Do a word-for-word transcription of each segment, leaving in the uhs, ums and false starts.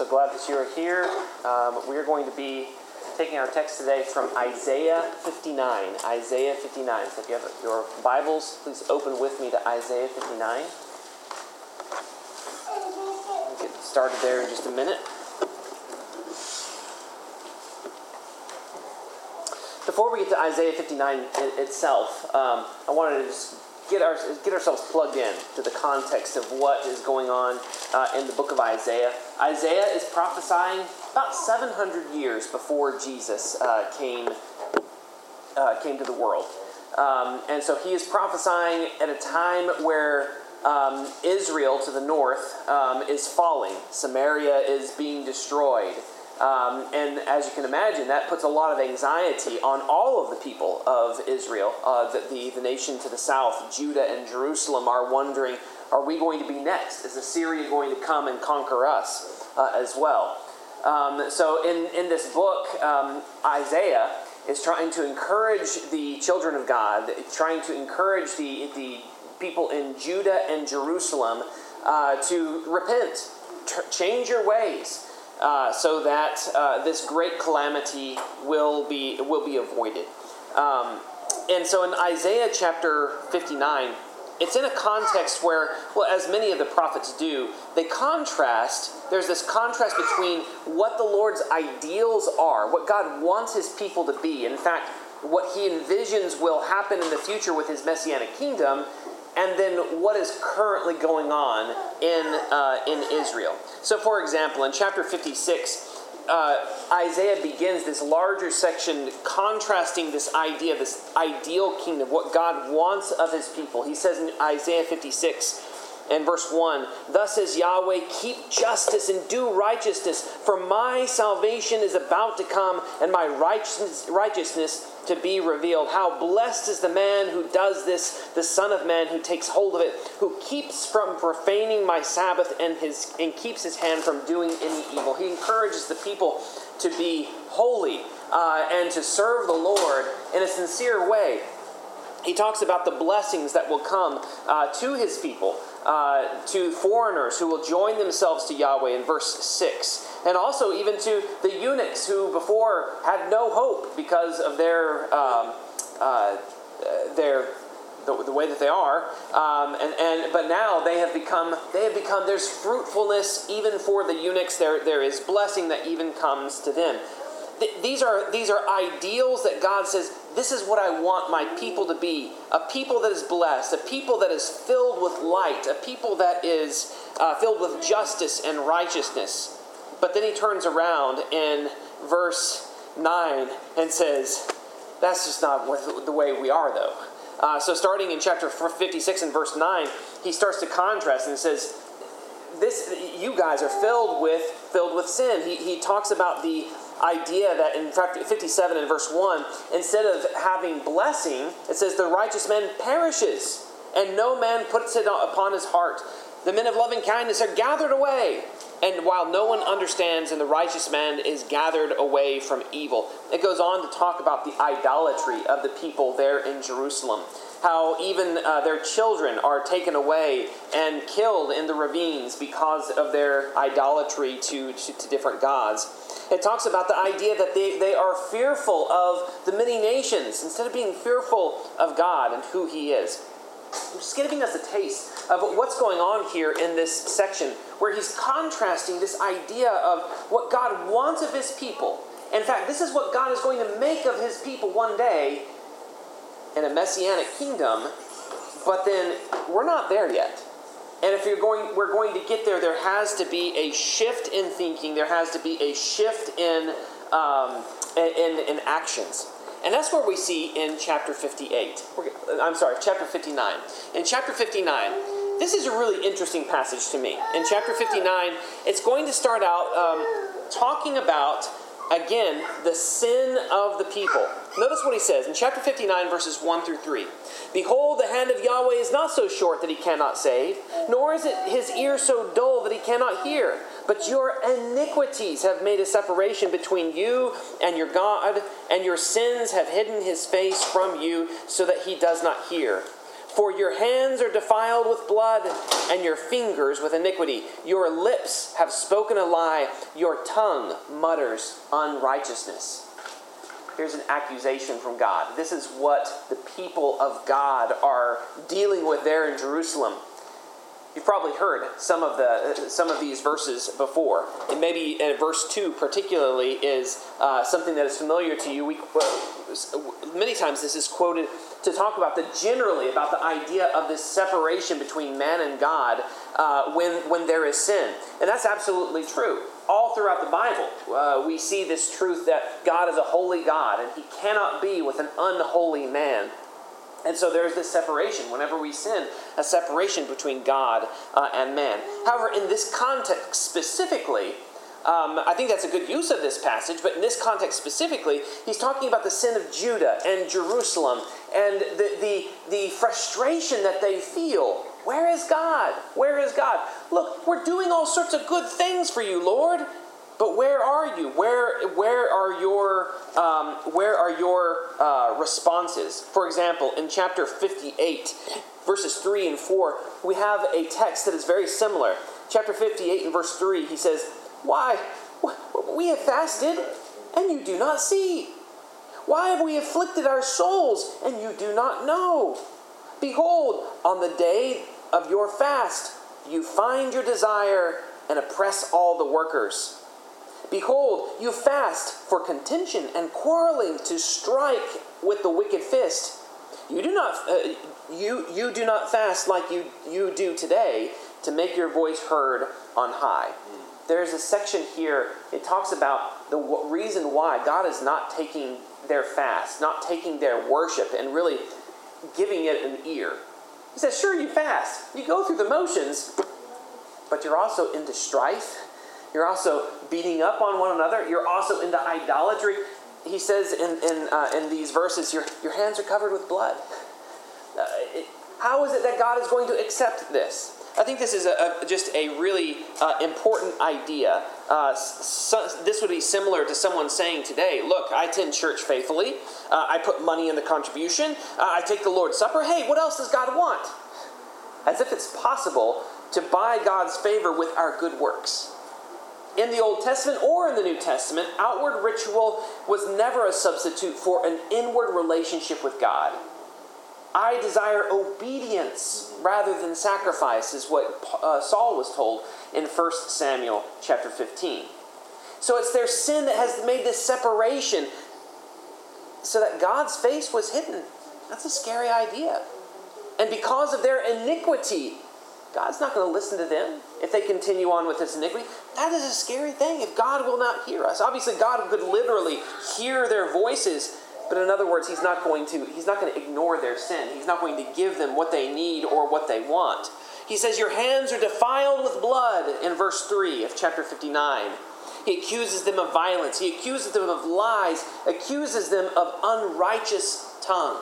glad that you are here. Um, we are going to be taking our text today from Isaiah fifty-nine. Isaiah fifty-nine. So if you have your Bibles, please open with me to Isaiah fifty-nine. We'll get started there in just a minute. Before we get to Isaiah fifty-nine itself, um, I wanted to just get our get ourselves plugged in to the context of what is going on uh, in the book of Isaiah. Isaiah is prophesying about seven hundred years before Jesus uh, came uh, came to the world, um, and so he is prophesying at a time where um, Israel to the north um, is falling. Samaria is being destroyed. Um, and as you can imagine, that puts a lot of anxiety on all of the people of Israel. Uh, the, the, the nation to the south, Judah and Jerusalem, are wondering, are we going to be next? Is Assyria going to come and conquer us uh, as well? Um, so in, in this book, um, Isaiah is trying to encourage the children of God, trying to encourage the, the people in Judah and Jerusalem uh, to repent, t- change your ways. Uh, so that uh, this great calamity will be will be avoided. Um, and so in Isaiah chapter fifty-nine, it's in a context where, well, as many of the prophets do, they contrast, there's this contrast between what the Lord's ideals are, what God wants his people to be, and in fact, what he envisions will happen in the future with his messianic kingdom, and then what is currently going on in uh, in Israel. So, for example, in chapter fifty-six, uh, Isaiah begins this larger section contrasting this idea, this ideal kingdom, what God wants of his people. He says in Isaiah fifty-six and verse one, "Thus says Yahweh, keep justice and do righteousness, for my salvation is about to come, and my righteousness, righteousness to be revealed. How blessed is the man who does this, the Son of Man who takes hold of it, who keeps from profaning my Sabbath and his and keeps his hand from doing any evil." He encourages the people to be holy uh, and to serve the Lord in a sincere way. He talks about the blessings that will come uh, to his people, uh, to foreigners who will join themselves to Yahweh in verse six. And also even to the eunuchs who before had no hope because of their um, uh, their the, the way that they are, um, and and but now they have become they have become there's fruitfulness even for the eunuchs. There there is blessing that even comes to them. Th- these are these are ideals that God says, this is what I want my people to be: a people that is blessed, a people that is filled with light, a people that is uh, filled with justice and righteousness. But then he turns around in verse nine and says, that's just not the way we are, though. Uh, so starting in chapter fifty-six and verse nine, he starts to contrast and says, "This, you guys are filled with filled with sin." He, he talks about the idea that in fact fifty-seven and verse one, instead of having blessing, it says, "The righteous man perishes, and no man puts it upon his heart. The men of loving kindness are gathered away, and while no one understands, and the righteous man is gathered away from evil." It goes on to talk about the idolatry of the people there in Jerusalem. How even uh, their children are taken away and killed in the ravines because of their idolatry to, to, to different gods. It talks about the idea that they, they are fearful of the many nations instead of being fearful of God and who he is. I'm just giving us a taste of what's going on here in this section, where he's contrasting this idea of what God wants of his people. In fact, this is what God is going to make of his people one day in a messianic kingdom, but then we're not there yet. And if you're going, we're going to get there, there has to be a shift in thinking, there has to be a shift in um, in, in actions. And that's what we see in chapter fifty-eight. I'm sorry, chapter fifty-nine. In chapter fifty-nine, this is a really interesting passage to me. In chapter fifty-nine, it's going to start out um, talking about, again, the sin of the people. Notice what he says in chapter fifty-nine, verses one through three. "Behold, the hand of Yahweh is not so short that he cannot save, nor is it his ear so dull that he cannot hear. But your iniquities have made a separation between you and your God, and your sins have hidden his face from you so that he does not hear. For your hands are defiled with blood, and your fingers with iniquity. Your lips have spoken a lie. Your tongue mutters unrighteousness. Here's an accusation from God. This is what the people of God are dealing with there in Jerusalem. You've probably heard some of the some of these verses before, and maybe in verse two particularly is uh, something that is familiar to you. We uh, many times this is quoted to talk about the generally about the idea of this separation between man and God uh, when when there is sin, and that's absolutely true. All throughout the Bible, uh, we see this truth that God is a holy God, and He cannot be with an unholy man. And so there's this separation. Whenever we sin, a separation between God uh, and man. However, in this context specifically, um, I think that's a good use of this passage, but in this context specifically, he's talking about the sin of Judah and Jerusalem and the, the, the frustration that they feel. Where is God? Where is God? Look, we're doing all sorts of good things for you, Lord. But where are you? Where where are your um, where are your uh, responses? For example, in chapter fifty-eight, verses three and four, we have a text that is very similar. Chapter fifty-eight and verse three, he says, "Why, we have fasted, and you do not see. Why have we afflicted our souls, and you do not know? Behold, on the day of your fast, you find your desire and oppress all the workers. Behold, you fast for contention and quarreling to strike with the wicked fist. You do not, uh, you you do not fast like you you do today to make your voice heard on high." There's a section here. It talks about the w- reason why God is not taking their fast, not taking their worship, and really giving it an ear. He says, "Sure, you fast, you go through the motions, but you're also into strife. You're also beating up on one another. You're also into idolatry." He says in in, uh, in these verses, your, your hands are covered with blood. Uh, it, how is it that God is going to accept this? I think this is a, a, just a really uh, important idea. Uh, so, this would be similar to someone saying today, "Look, I attend church faithfully. Uh, I put money in the contribution. Uh, I take the Lord's Supper. Hey, what else does God want?" As if it's possible to buy God's favor with our good works. In the Old Testament or in the New Testament, outward ritual was never a substitute for an inward relationship with God. "I desire obedience rather than sacrifice," is what uh, Saul was told in First Samuel chapter fifteen. So it's their sin that has made this separation so that God's face was hidden. That's a scary idea. And because of their iniquity, God's not going to listen to them if they continue on with this iniquity. That is a scary thing if God will not hear us. Obviously, God could literally hear their voices, but in other words, He's not going to, He's not going to ignore their sin. He's not going to give them what they need or what they want. He says, "Your hands are defiled with blood," in verse three of chapter fifty-nine. He accuses them of violence. He accuses them of lies, accuses them of unrighteous tongue.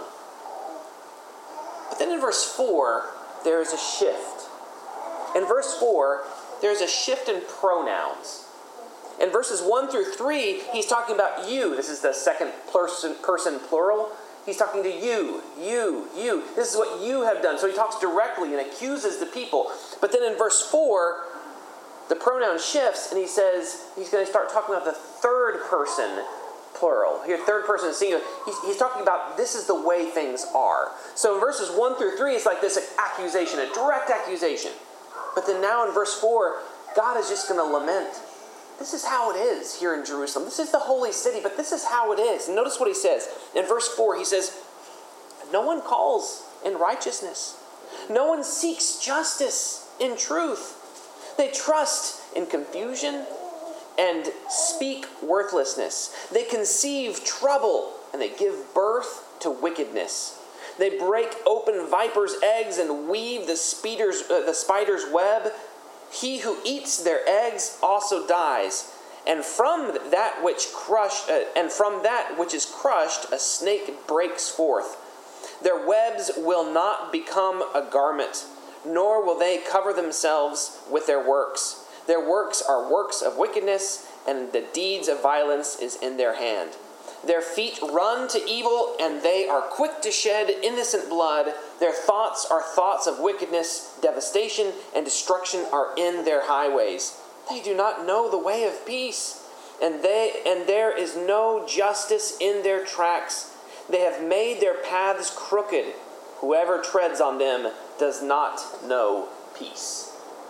But then in verse four, there is a shift. In verse four, there's a shift in pronouns. In verses one through three, he's talking about you. This is the second person, person plural. He's talking to you, you, you. This is what you have done. So he talks directly and accuses the people. But then in verse four, the pronoun shifts, and he says he's going to start talking about the third person plural. Here, third person singular. He's, he's talking about this is the way things are. So in verses one through three, it's like this accusation, a direct accusation. But then now in verse four, God is just going to lament. This is how it is here in Jerusalem. This is the holy city, but this is how it is. And notice what he says. In verse four, he says, "No one calls in righteousness. No one seeks justice in truth. They trust in confusion and speak worthlessness. They conceive trouble and they give birth to wickedness. They break open vipers' eggs and weave the, speeder's, uh, the spider's web. He who eats their eggs also dies, and from that which crush, uh, and from that which is crushed, a snake breaks forth. Their webs will not become a garment, nor will they cover themselves with their works. Their works are works of wickedness, and the deeds of violence is in their hand. Their feet run to evil, and they are quick to shed innocent blood. Their thoughts are thoughts of wickedness, devastation, and destruction are in their highways. They do not know the way of peace, and they and there is no justice in their tracks. They have made their paths crooked. Whoever treads on them does not know peace.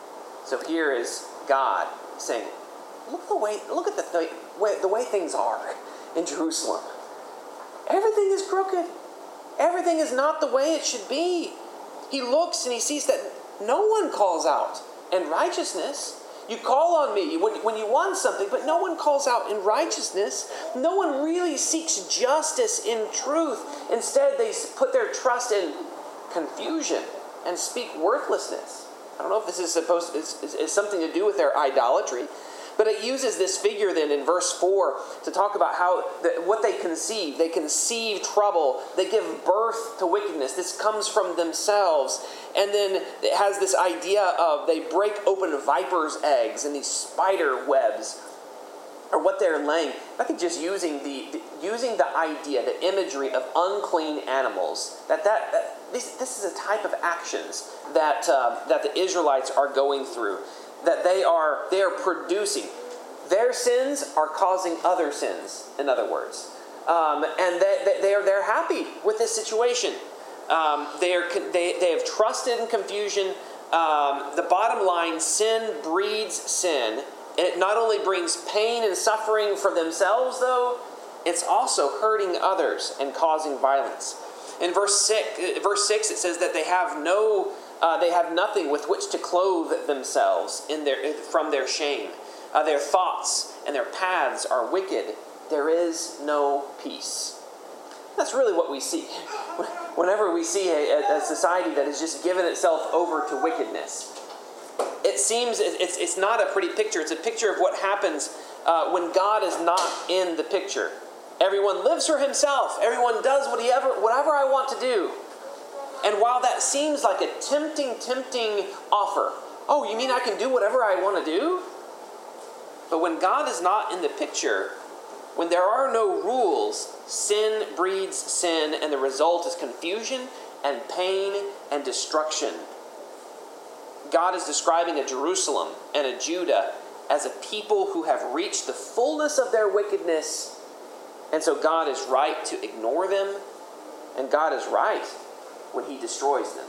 So here is God saying, look the way, look at the th- way, the way things are in Jerusalem. Everything is crooked. Everything is not the way it should be. He looks and he sees that no one calls out in righteousness. You call on me when, when you want something, but no one calls out in righteousness. No one really seeks justice in truth. Instead, they put their trust in confusion and speak worthlessness. I don't know if this is supposed to, is, is, is something to do with their idolatry, but it uses this figure then in verse four to talk about how the, what they conceive. They conceive trouble. They give birth to wickedness. This comes from themselves. And then it has this idea of they break open vipers' eggs and these spider webs are what they're laying. I think just using the, the using the idea, the imagery of unclean animals, that, that, that this, this is a type of actions that uh, that the Israelites are going through. That they are they are producing. Their sins are causing other sins, in other words. Um, and they, they, they are they're happy with this situation. Um, they, are, they, they have trusted in confusion. Um, the bottom line, sin breeds sin. It not only brings pain and suffering for themselves, though, it's also hurting others and causing violence. In verse six, verse six it says that they have no Uh, they have nothing with which to clothe themselves in their from their shame. Uh, their thoughts and their paths are wicked. There is no peace. That's really what we see. Whenever we see a, a society that has just given itself over to wickedness, it seems it's, it's not a pretty picture. It's a picture of what happens uh, when God is not in the picture. Everyone lives for himself. Everyone does whatever, whatever I want to do. And while that seems like a tempting, tempting offer, oh, you mean I can do whatever I want to do? But when God is not in the picture, when there are no rules, sin breeds sin, and the result is confusion and pain and destruction. God is describing a Jerusalem and a Judah as a people who have reached the fullness of their wickedness, and so God is right to ignore them, and God is right when he destroys them.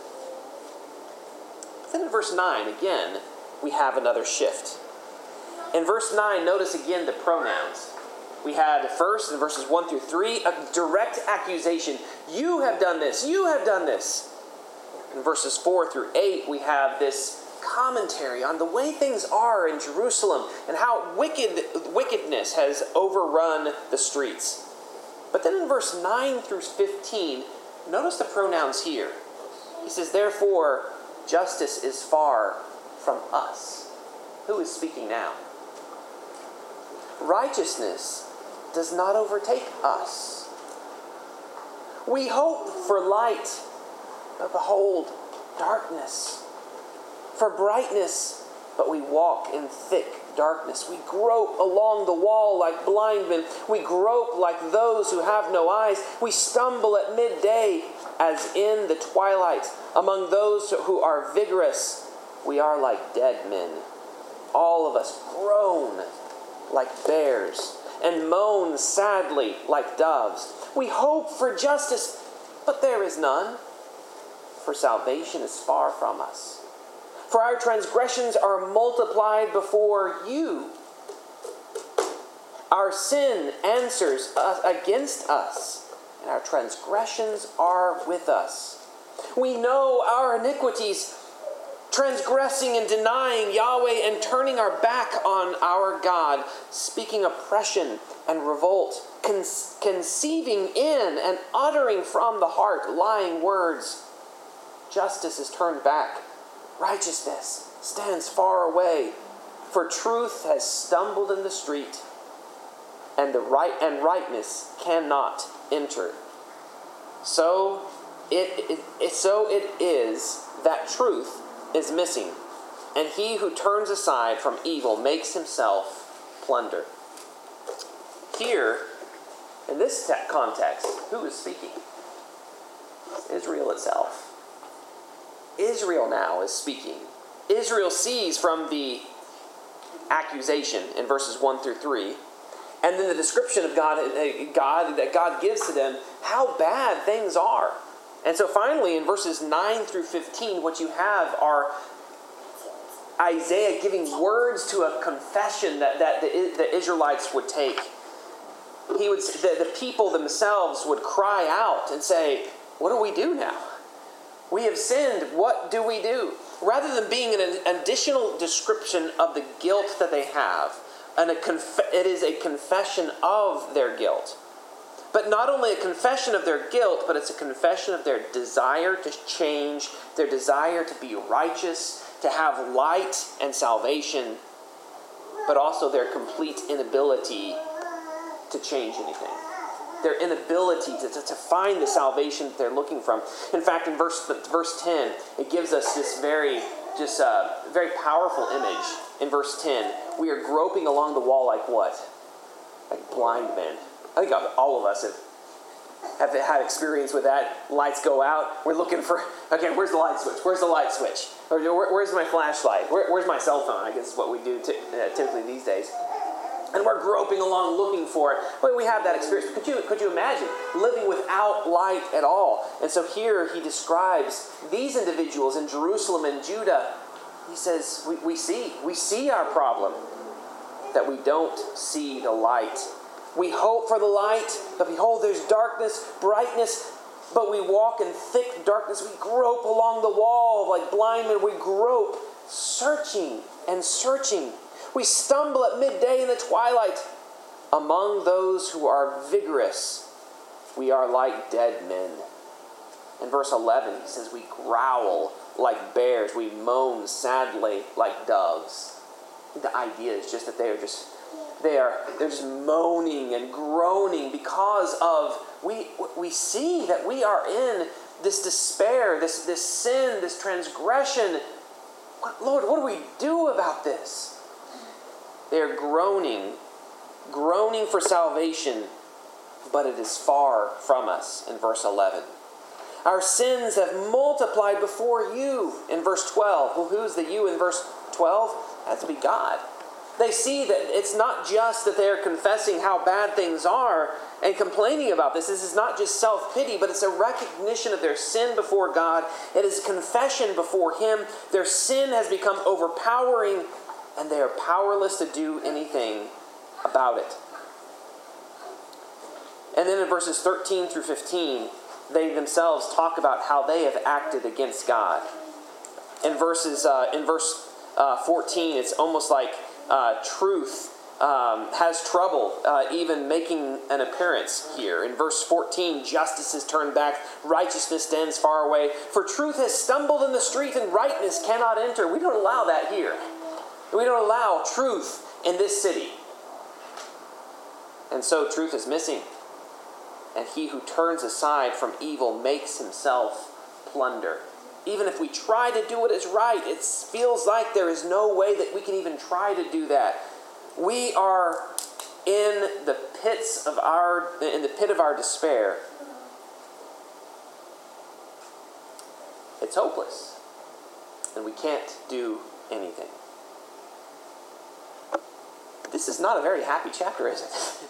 But then in verse nine, again, we have another shift. In verse nine, notice again the pronouns. We had first, in verses one through three, a direct accusation. You have done this. You have done this. In verses four through eight, we have this commentary on the way things are in Jerusalem and how wicked wickedness has overrun the streets. But then in verse nine through fifteen, notice the pronouns here. He says, therefore, justice is far from us. Who is speaking now? Righteousness does not overtake us. We hope for light, but behold, darkness. For brightness, but we walk in thick darkness. We grope along the wall like blind men. We grope like those who have no eyes. We stumble at midday as in the twilight. Among those who are vigorous, we are like dead men. All of us groan like bears and moan sadly like doves. We hope for justice, but there is none. For salvation is far from us. For our transgressions are multiplied before you. Our sin answers us against us, and our transgressions are with us. We know our iniquities, transgressing and denying Yahweh and turning our back on our God, speaking oppression and revolt, con- conceiving in and uttering from the heart lying words. Justice is turned back. Righteousness stands far away, for truth has stumbled in the street, and the right and rightness cannot enter. So it, it, it so it is that truth is missing, and he who turns aside from evil makes himself plunder. Here, In this te- context, who is speaking? It's Israel itself. Israel now is speaking. Israel sees from the accusation in verses one through three, and then the description of God, God that God gives to them, how bad things are. And so finally, in verses nine through fifteen, what you have are Isaiah giving words to a confession that, that the, the Israelites would take. He would, the, the people themselves would cry out and say, what do we do now? We have sinned. What do we do? Rather than being an additional description of the guilt that they have, and a conf- it is a confession of their guilt. But not only a confession of their guilt, but it's a confession of their desire to change, their desire to be righteous, to have light and salvation, but also their complete inability to change anything. Their inability to, to, to find the salvation that they're looking from. In fact, in verse verse ten, it gives us this very just uh, very powerful image. In verse ten, we are groping along the wall like what? Like blind men. I think all of us have, have had experience with that. Lights go out. We're looking for, okay, where's the light switch? Where's the light switch? Or where, where's my flashlight? Where, where's my cell phone? I guess is what we do t- uh, typically these days. And we're groping along looking for it. But we have that experience. Could you, could you imagine living without light at all? And so here he describes these individuals in Jerusalem and Judah. He says, we, we see. We see our problem. That we don't see the light. We hope for the light, but behold, there's darkness, brightness, but we walk in thick darkness. We grope along the wall like blind men. We grope, searching and searching. We stumble at midday in the twilight. Among those who are vigorous, we are like dead men. In verse eleven, he says, we growl like bears. We moan sadly like doves. The idea is just that they are just, they are, they're just moaning and groaning because of, we we see that we are in this despair, this, this sin, this transgression. What, Lord, what do we do about this? They're groaning, groaning for salvation, but it is far from us, in verse eleven. Our sins have multiplied before you, in verse twelve. Well, who's the you in verse twelve? That's to be God. They see that it's not just that they're confessing how bad things are and complaining about this. This is not just self-pity, but it's a recognition of their sin before God. It is a confession before Him. Their sin has become overpowering, and they are powerless to do anything about it. And then in verses thirteen through fifteen, they themselves talk about how they have acted against God. In verses, uh, in verse uh, fourteen, it's almost like uh, truth um, has trouble uh, even making an appearance here. In verse fourteen, justice is turned back, righteousness stands far away. For truth has stumbled in the street, and rightness cannot enter. We don't allow that here. We don't allow truth in this city. And so truth is missing. And he who turns aside from evil makes himself plunder. Even if we try to do what is right, it feels like there is no way that we can even try to do that. We are in the pits of our, in the pit of our despair. It's hopeless. And we can't do anything. This is not a very happy chapter, is it?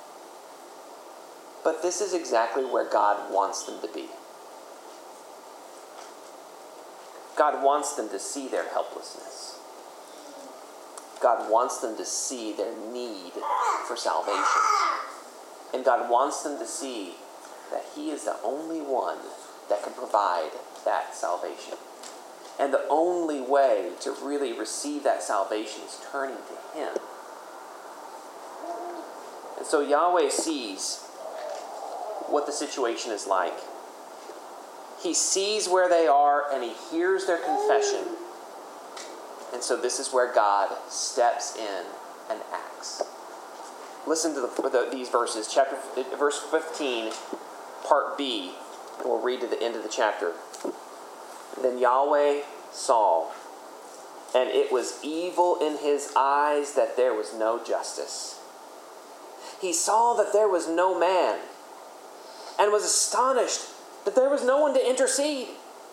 But this is exactly where God wants them to be. God wants them to see their helplessness. God wants them to see their need for salvation. And God wants them to see that He is the only one that can provide that salvation. And the only way to really receive that salvation is turning to Him. And so Yahweh sees what the situation is like. He sees where they are and He hears their confession. And so this is where God steps in and acts. Listen to the, the, these verses, chapter verse fifteen, part B, and we'll read to the end of the chapter. Then Yahweh saw, and it was evil in His eyes that there was no justice. he saw that there was no man, and was astonished that there was no one to intercede.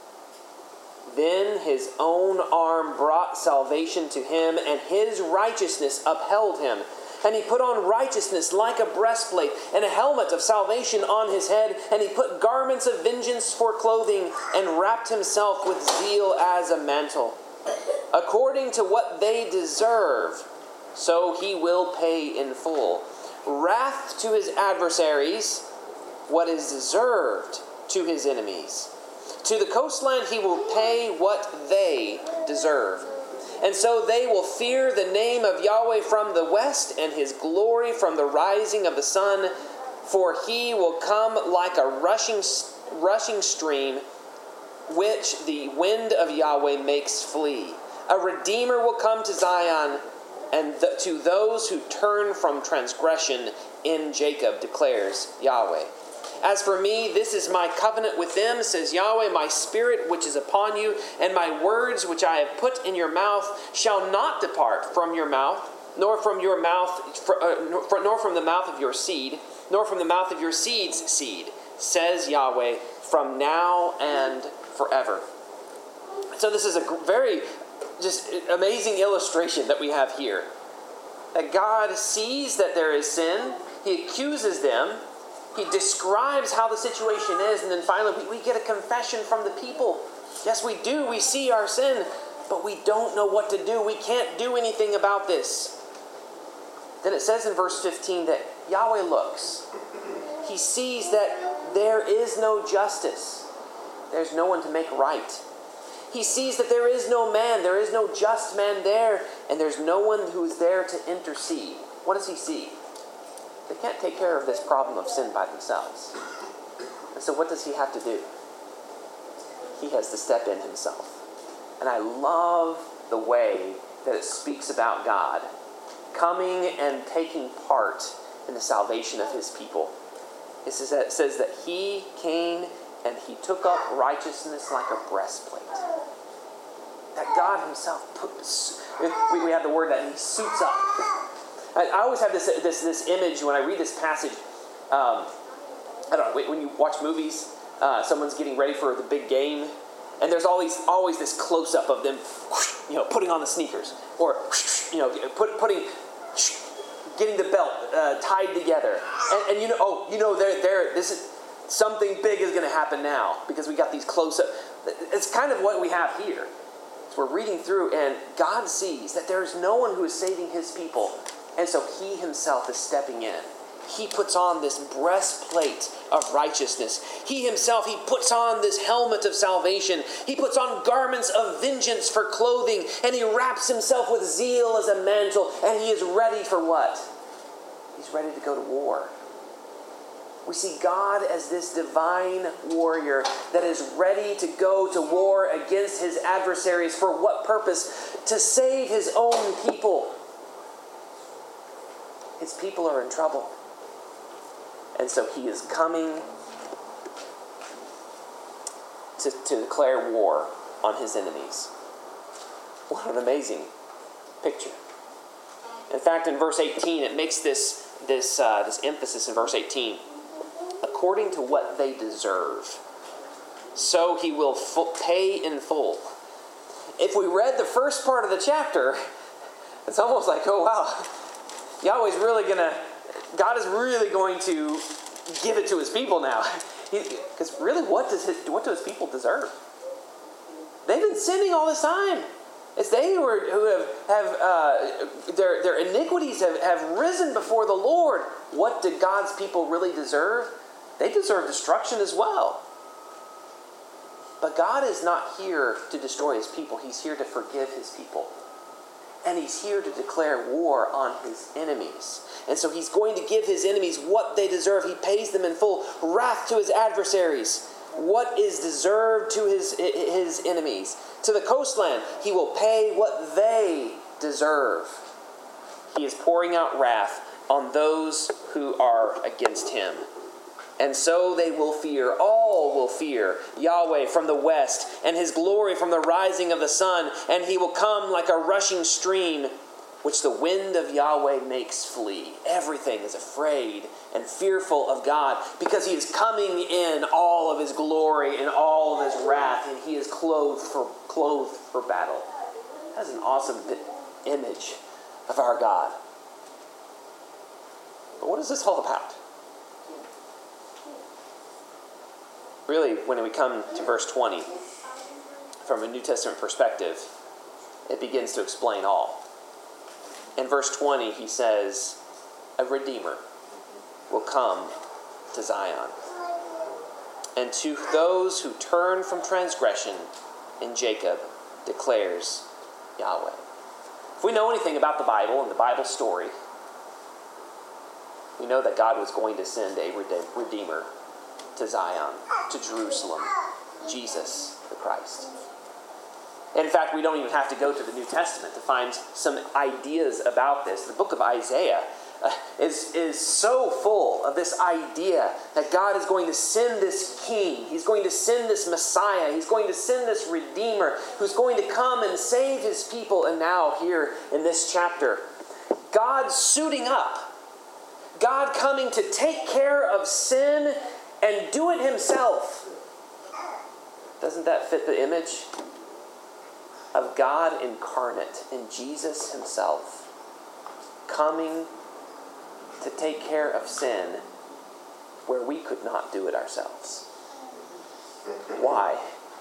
Then his own arm brought salvation to him, and his righteousness upheld him. And he put on righteousness like a breastplate, and a helmet of salvation on his head. And he put garments of vengeance for clothing, and wrapped himself with zeal as a mantle. According to what they deserve, so he will pay in full. Wrath to his adversaries, what is deserved to his enemies. To the coastland he will pay what they deserve. And so they will fear the name of Yahweh from the west, and his glory from the rising of the sun. For he will come like a rushing, rushing stream, which the wind of Yahweh makes flee. A redeemer will come to Zion, and th- to those who turn from transgression in Jacob, declares Yahweh. As for me, this is my covenant with them, says Yahweh, my spirit which is upon you, and my words which I have put in your mouth shall not depart from your mouth, nor from your mouth, for, uh, nor, for, nor from the mouth of your seed, nor from the mouth of your seed's seed, says Yahweh, from now and forever. So this is a very just amazing illustration that we have here. That God sees that there is sin, he accuses them, he describes how the situation is, and then finally we, we get a confession from the people. Yes, we do. We see our sin, but we don't know what to do. We can't do anything about this. Then it says in verse fifteen that Yahweh looks. He sees that there is no justice. There's no one to make right. He sees that there is no man, there is no just man there, and there's no one who is there to intercede. What does he see? They can't take care of this problem of sin by themselves. And so what does he have to do? He has to step in himself. And I love the way that it speaks about God coming and taking part in the salvation of his people. It says that, it says that he came and he took up righteousness like a breastplate. That God himself puts, we, we have the word that he suits up. I, I always have this, this this image when I read this passage. Um, I don't know, when you watch movies, uh, someone's getting ready for the big game, and there's always always this close-up of them, you know, putting on the sneakers, or, you know, put, putting, getting the belt uh, tied together. And, and you know, oh, you know, they're, they're, this is, something big is going to happen now, because we got these close-up. It's kind of what we have here. So we're reading through, and God sees that there is no one who is saving his people. And so he himself is stepping in. He puts on this breastplate of righteousness. He himself, he puts on this helmet of salvation. He puts on garments of vengeance for clothing. And he wraps himself with zeal as a mantle. And he is ready for what? He's ready to go to war. We see God as this divine warrior that is ready to go to war against his adversaries. For what purpose? To save his own people. His people are in trouble. And so he is coming to, to declare war on his enemies. What an amazing picture. In fact, in verse eighteen, it makes this, this, uh, this emphasis in verse eighteen. According to what they deserve, so he will fu- pay in full. If we read the first part of the chapter, it's almost like, oh wow, Yahweh's really going to, God is really going to give it to his people now. Because really, what does his, what do his people deserve? They've been sinning all this time. It's they who, are, who have, have uh, their, their iniquities have, have risen before the Lord. What do God's people really deserve? They deserve destruction as well. But God is not here to destroy his people. He's here to forgive his people. And he's here to declare war on his enemies. And so he's going to give his enemies what they deserve. He pays them in full. Wrath to his adversaries. What is deserved to his, his enemies. To the coastland, he will pay what they deserve. He is pouring out wrath on those who are against him. And so they will fear, all will fear Yahweh from the west, and his glory from the rising of the sun. And he will come like a rushing stream, which the wind of Yahweh makes flee. Everything is afraid and fearful of God because he is coming in all of his glory and all of his wrath, and he is clothed for, clothed for battle. That's an awesome image of our God. But what is this all about? Really, when we come to verse twenty, from a New Testament perspective, it begins to explain all. In verse twenty, he says, a Redeemer will come to Zion. And to those who turn from transgression in Jacob declares Yahweh. If we know anything about the Bible and the Bible story, we know that God was going to send a Redeemer to Zion, to Jerusalem, Jesus the Christ. In fact, we don't even have to go to the New Testament to find some ideas about this. The book of Isaiah uh, is, is so full of this idea that God is going to send this king. He's going to send this Messiah. He's going to send this Redeemer who's going to come and save his people. And now here in this chapter, God suiting up. God coming to take care of sin and do it himself. Doesn't that fit the image of God incarnate in Jesus himself, coming to take care of sin where we could not do it ourselves? Why?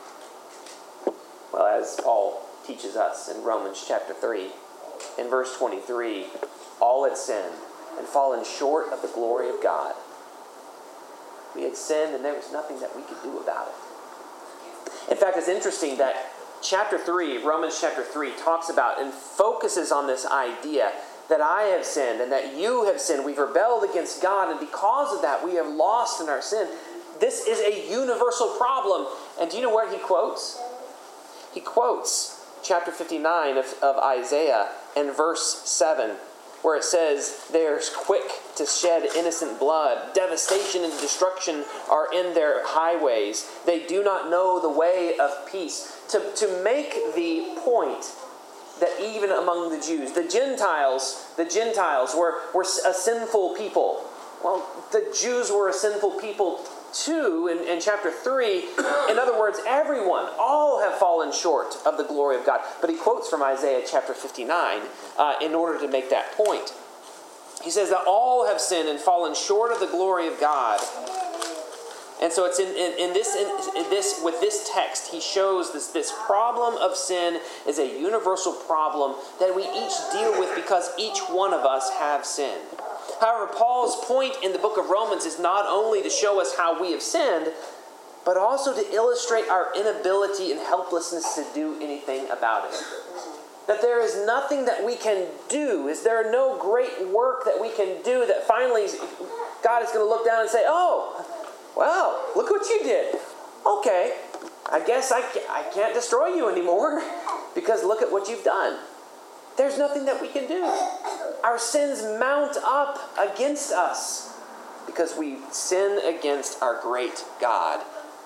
Well, as Paul teaches us in Romans chapter three, in verse twenty-three, all had sinned and fallen short of the glory of God. We had sinned and there was nothing that we could do about it. In fact, it's interesting that chapter three, Romans chapter three, talks about and focuses on this idea that I have sinned and that you have sinned. We've rebelled against God, and because of that, we have lost in our sin. This is a universal problem. And do you know where he quotes? He quotes chapter fifty-nine of, of Isaiah and verse seven, where it says, they're quick to shed innocent blood. Devastation and destruction are in their highways. They do not know the way of peace. To, to make the point that even among the Jews, the Gentiles, the Gentiles were, were a sinful people. Well, the Jews were a sinful people too in, in chapter three. In other words, everyone, all have fallen short of the glory of God. But he quotes from Isaiah chapter fifty-nine uh, in order to make that point. He says that all have sinned and fallen short of the glory of God. And so it's in, in, in this in, in this with this text, he shows this, this problem of sin is a universal problem that we each deal with because each one of us have sinned. However, Paul's point in the book of Romans is not only to show us how we have sinned, but also to illustrate our inability and helplessness to do anything about it. That there is nothing that we can do. Is there no great work that we can do that finally God is going to look down and say, oh, well, look what you did. Okay, I guess I can't, I can't destroy you anymore because look at what you've done. There's nothing that we can do. Our sins mount up against us because we sin against our great God.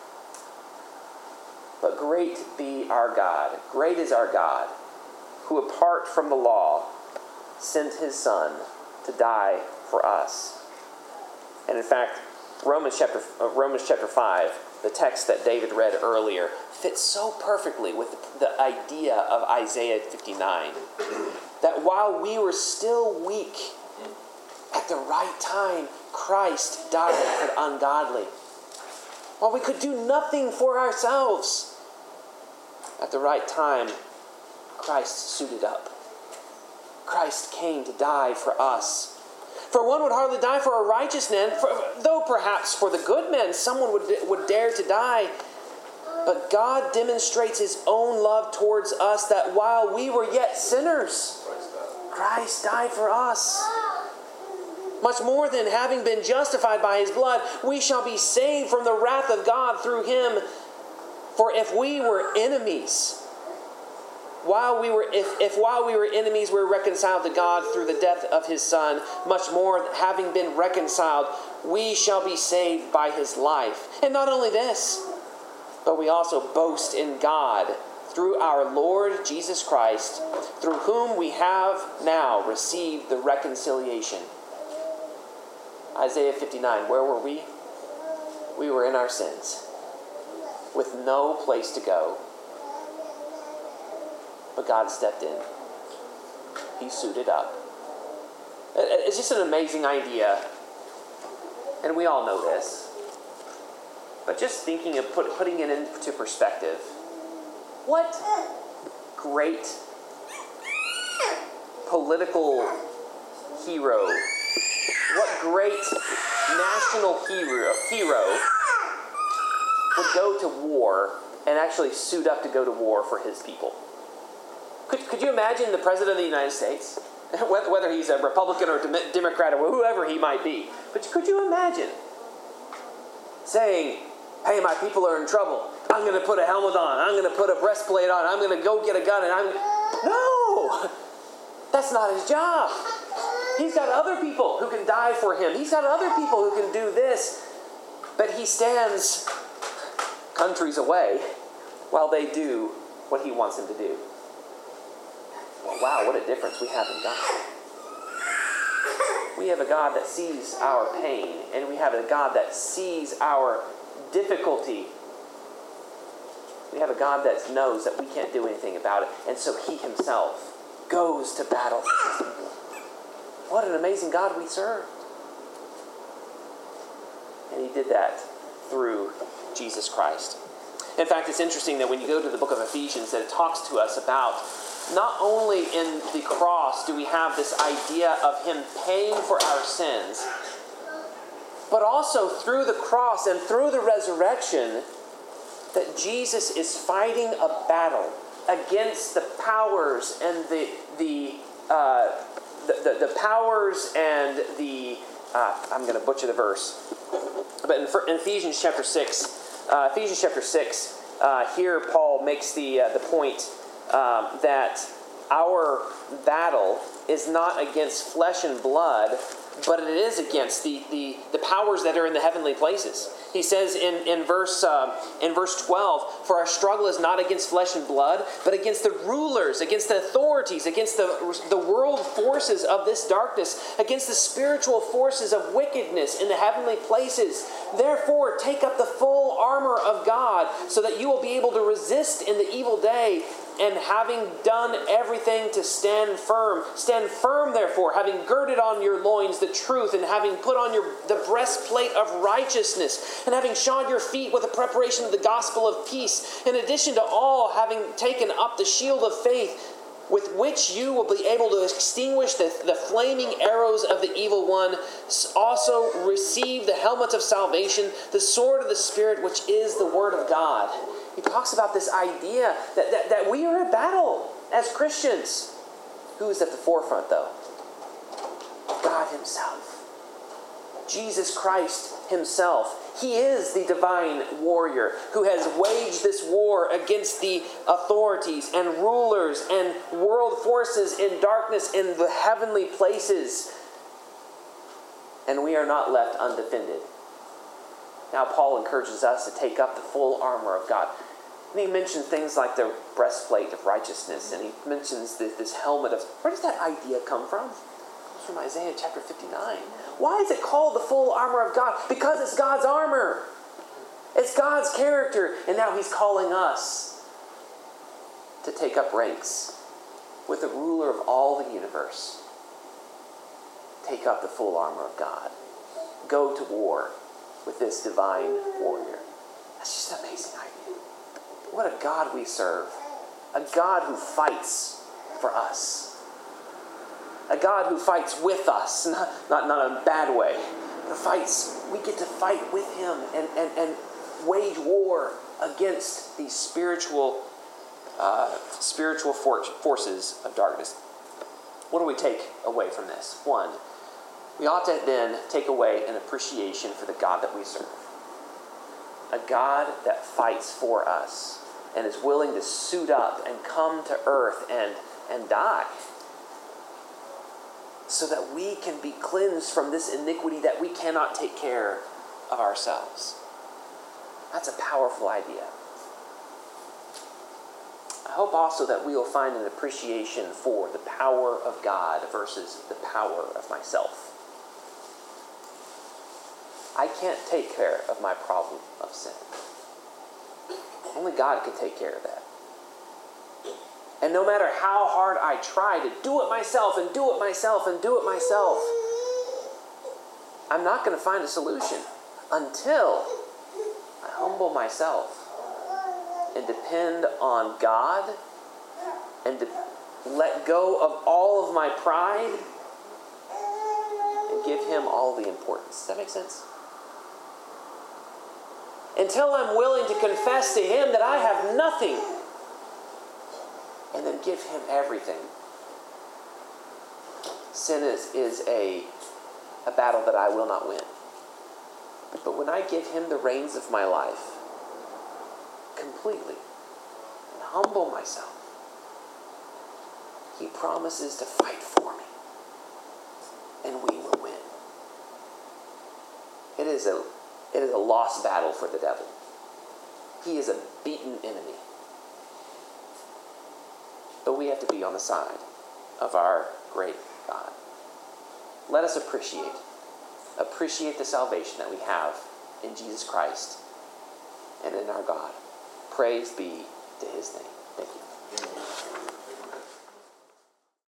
But great be our God. Great is our God, who apart from the law sent his Son to die for us. And in fact, Romans chapter uh, Romans chapter five, the text that David read earlier, fits so perfectly with the, the idea of Isaiah fifty-nine. That while we were still weak, at the right time, Christ died for the ungodly. While we could do nothing for ourselves, at the right time, Christ suited up. Christ came to die for us. For one would hardly die for a righteous man, for, though perhaps for the good man someone would, would dare to die. But God demonstrates his own love towards us, that while we were yet sinners, Christ died for us. Much more than having been justified by his blood, we shall be saved from the wrath of God through him. For if we were enemies, while we were if, if while we were enemies we were reconciled to God through the death of his Son, much more having been reconciled, we shall be saved by his life. And not only this, but we also boast in God through our Lord Jesus Christ, through whom we have now received the reconciliation. Isaiah fifty-nine, where were we? We were in our sins, with no place to go. But God stepped in. He suited up. It's just an amazing idea. And we all know this. But just thinking of put, putting it into perspective. What great political hero, what great national hero, hero would go to war and actually suit up to go to war for his people? Could, could you imagine the President of the United States, whether he's a Republican or Democrat or whoever he might be, but could you imagine saying, hey, my people are in trouble. I'm going to put a helmet on. I'm going to put a breastplate on. I'm going to go get a gun. And I'm No! That's not his job. He's got other people who can die for him. He's got other people who can do this. But he stands countries away while they do what he wants them to do. Wow, what a difference we have in God. We have a God that sees our pain, and we have a God that sees our difficulty. We have a God that knows that we can't do anything about it, and so he himself goes to battle for his people. What an amazing God we serve. And he did that through Jesus Christ. In fact, it's interesting that when you go to the book of Ephesians, that it talks to us about not only in the cross do we have this idea of him paying for our sins, but also through the cross and through the resurrection, that Jesus is fighting a battle against the powers and the the uh, the, the, the powers and the uh, I'm going to butcher the verse, but in, in Ephesians chapter six, uh, Ephesians chapter six, uh, here Paul makes the uh, the point um, that our battle is not against flesh and blood, but it is against the, the, the powers that are in the heavenly places. He says in, in verse uh, in verse twelve, for our struggle is not against flesh and blood, but against the rulers, against the authorities, against the, the world forces of this darkness, against the spiritual forces of wickedness in the heavenly places. Therefore, take up the full armor of God, so that you will be able to resist in the evil day, and having done everything to stand firm. Stand firm, therefore, having girded on your loins the truth, and having put on your the breastplate of righteousness, and having shod your feet with the preparation of the gospel of peace. In addition to all, having taken up the shield of faith, with which you will be able to extinguish the, the flaming arrows of the evil one. Also receive the helmet of salvation, the sword of the Spirit, which is the word of God. He talks about this idea that, that, that we are at battle as Christians. Who is at the forefront, though? God himself. Jesus Christ himself. He is the divine warrior who has waged this war against the authorities and rulers and world forces in darkness in the heavenly places. And we are not left undefended. Now Paul encourages us to take up the full armor of God. And he mentions things like the breastplate of righteousness, and he mentions this, this helmet of... Where does that idea come from? It comes from Isaiah chapter fifty-nine. Why is it called the full armor of God? Because it's God's armor. It's God's character. And now he's calling us to take up ranks with the ruler of all the universe. Take up the full armor of God. Go to war with this divine warrior. That's just an amazing idea. What a God we serve. A God who fights for us. A God who fights with us, not, not, not in a bad way. But fights, we get to fight with him and, and, and wage war against these spiritual uh, spiritual for- forces of darkness. What do we take away from this? One, we ought to then take away an appreciation for the God that we serve. A God that fights for us and is willing to suit up and come to earth and, and die, so that we can be cleansed from this iniquity that we cannot take care of ourselves. That's a powerful idea. hope also that we will find an appreciation for the power of God versus the power of myself. I can't take care of my problem of sin. Only God can take care of that. And no matter how hard I try to do it myself and do it myself and do it myself, I'm not going to find a solution until I humble myself and depend on God and to let go of all of my pride and give Him all the importance. Does that make sense? Until I'm willing to confess to Him that I have nothing and then give Him everything. Sin is, is a, a battle that I will not win. But when I give Him the reins of my life completely and humble myself, He promises to fight for me. And we will win. It is a, it is a lost battle for the devil. He is a beaten enemy. But we have to be on the side of our great God. Let us appreciate, appreciate the salvation that we have in Jesus Christ and in our God. Praise be to His name.